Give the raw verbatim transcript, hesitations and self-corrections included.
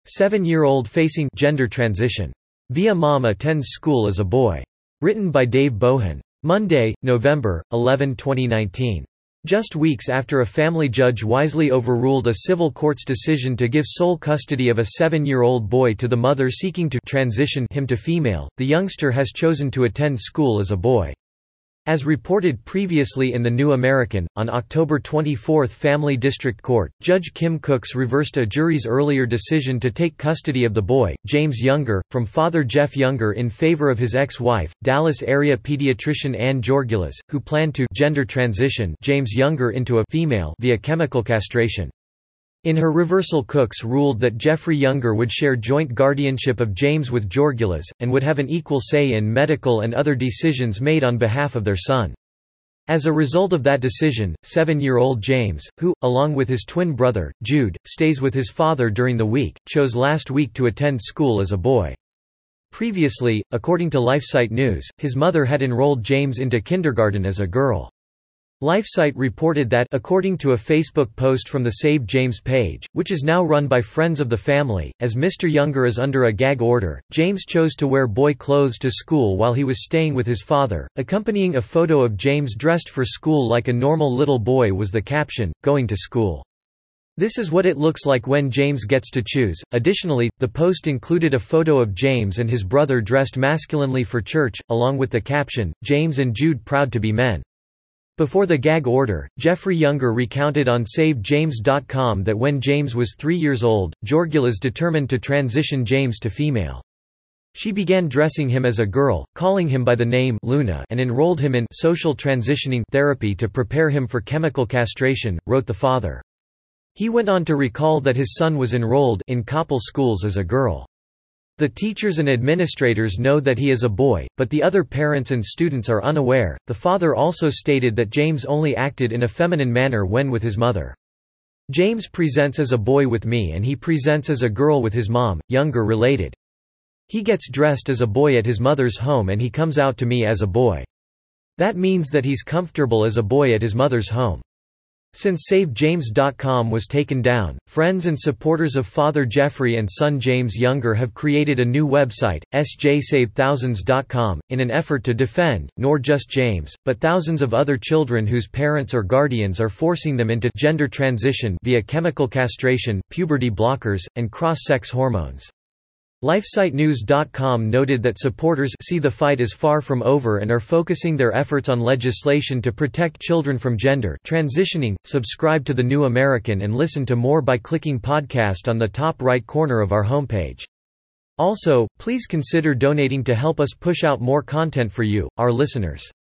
Seven-year-old facing gender transition. Via mom attends school as a boy. Written by Dave Bohan. Monday, November eleventh twenty nineteen. Just weeks after a family judge wisely overruled a civil court's decision to give sole custody of a seven-year-old boy to the mother seeking to transition him to female, the youngster has chosen to attend school as a boy. As reported previously in The New American, on October twenty-fourth, Family District Court, Judge Kim Cooks reversed a jury's earlier decision to take custody of the boy, James Younger, from father Jeff Younger in favor of his ex-wife, Dallas-area pediatrician Ann Georgulas, who planned to gender transition James Younger into a female via chemical castration. In her reversal, Cooks ruled that Jeffrey Younger would share joint guardianship of James with Georgulas, and would have an equal say in medical and other decisions made on behalf of their son. As a result of that decision, seven-year-old James, who, along with his twin brother, Jude, stays with his father during the week, chose last week to attend school as a boy. Previously, according to LifeSite News, his mother had enrolled James into kindergarten as a girl. LifeSite reported that, according to a Facebook post from the Save James page, which is now run by friends of the family, as Mister Younger is under a gag order, James chose to wear boy clothes to school while he was staying with his father. Accompanying a photo of James dressed for school like a normal little boy was the caption, "Going to school. This is what it looks like when James gets to choose." Additionally, the post included a photo of James and his brother dressed masculinely for church, along with the caption, "James and Jude proud to be men." Before the gag order, Jeffrey Younger recounted on Save James dot com that when James was three years old, Georgulas determined to transition James to female. She began dressing him as a girl, calling him by the name Luna, and enrolled him in social transitioning therapy to prepare him for chemical castration, wrote the father. He went on to recall that his son was enrolled in Koppel schools as a girl. The teachers and administrators know that he is a boy, but the other parents and students are unaware. The father also stated that James only acted in a feminine manner when with his mother. James presents as a boy with me and he presents as a girl with his mom, Younger related. He gets dressed as a boy at his mother's home and he comes out to me as a boy. That means that he's comfortable as a boy at his mother's home. Since Save James dot com was taken down, friends and supporters of Father Jeffrey and son James Younger have created a new website, S J Save Thousands dot com, in an effort to defend, nor just James, but thousands of other children whose parents or guardians are forcing them into gender transition via chemical castration, puberty blockers, and cross-sex hormones. LifeSite News dot com noted that supporters see the fight is far from over and are focusing their efforts on legislation to protect children from gender transitioning. Subscribe to The New American and listen to more by clicking podcast on the top right corner of our homepage. Also, please consider donating to help us push out more content for you, our listeners.